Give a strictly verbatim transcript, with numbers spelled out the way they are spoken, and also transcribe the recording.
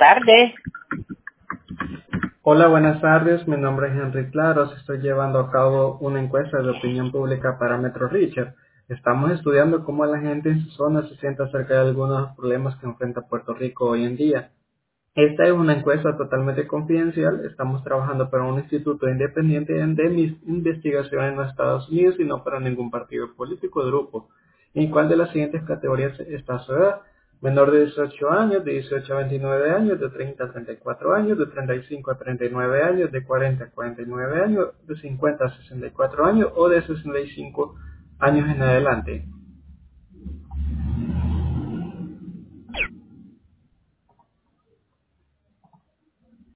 tardes. Hola, buenas tardes. Mi nombre es Henry Claros. Estoy llevando a cabo una encuesta de opinión pública para Metro Richard. Estamos estudiando cómo la gente en su zona se siente acerca de algunos problemas que enfrenta Puerto Rico hoy en día. Esta es una encuesta totalmente confidencial. Estamos trabajando para un instituto independiente de mis investigación en los Estados Unidos y no para ningún partido político o grupo. ¿En cuál de las siguientes categorías está su edad? Menor de dieciocho años, de dieciocho a veintinueve años, de treinta a treinta y cuatro años, de treinta y cinco a treinta y nueve años, de cuarenta a cuarenta y nueve años, de cincuenta a sesenta y cuatro años o de sesenta y cinco años en adelante.